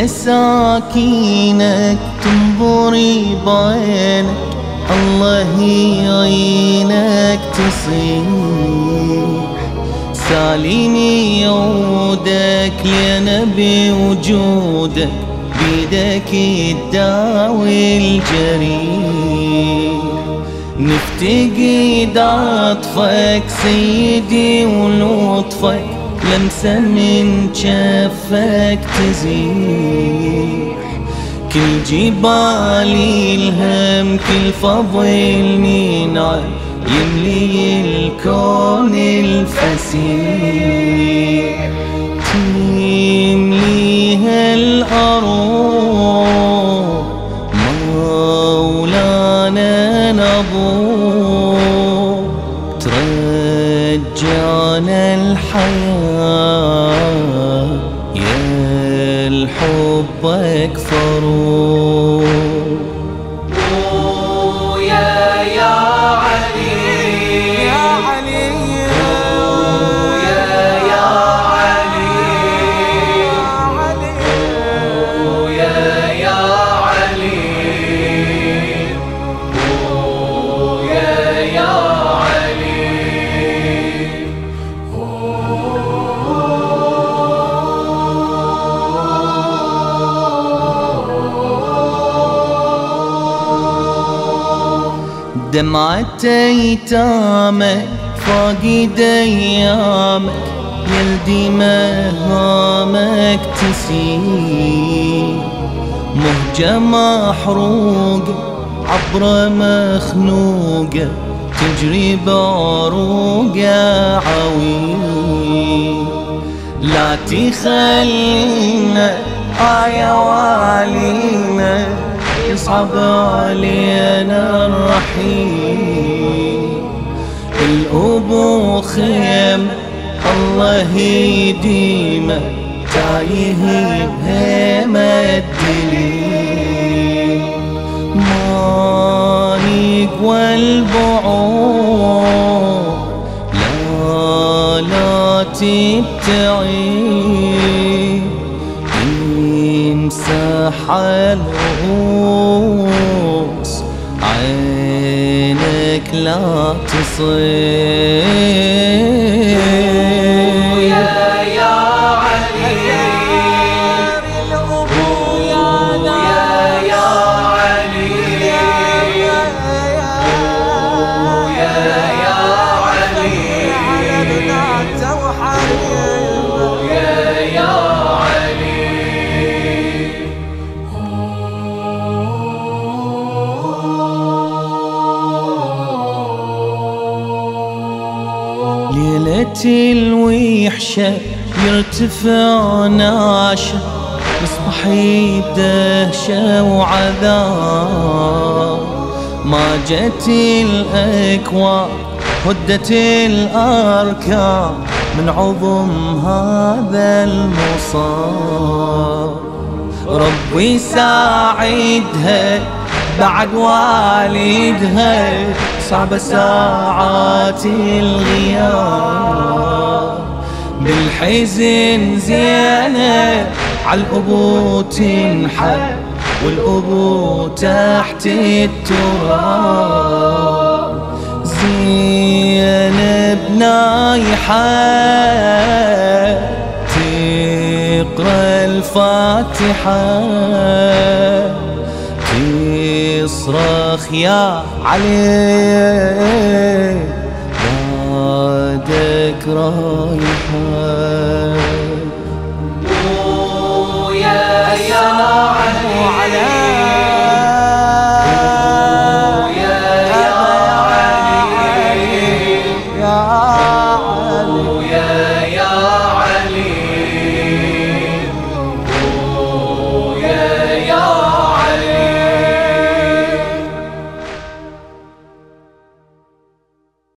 مساكينك تنظري بعينك، الله يعينك تصيح. ساليني يعودك لأنا بوجودك، بيدك تداوي الجريح. نفتقد عطفك سيدي ولطفك، لمسة من جفك تزيح. كل جبالي الهم كل فضل ننعم، يملي الكون الفسيح. تمليها الأرض مولانا نبوك، ترجعنا الحياة يا الحب أكثر. دمعة ايتامك فاقد ايامك، يلدي مهامك تسيل. مهجة محروقة عبرة مخنوقة، تجري بعروقة عويل. لا تخلينا يا والينا، يصعب علينا الرحيل. الأبو خيم الله يديمه، تايه بهيمة الدليل. ما يقوى البعور لا تبتعد، يمسح الرؤوس عينك لا تصير. ليلة الوحشة يرتفع نعشة، مصبحي بدهشة وعذاب. ما جت الأكوان هدت الأركان، من عظم هذا المصاب. ربي ساعدها بعد والدها، صعبة ساعات الغياب. بالحزن زينة عالأبو تنحب، والأبو تحت التراب. زينب نايحة تقرأ الفاتحة، تصرخ يا علي بعدك رايحة. يا علي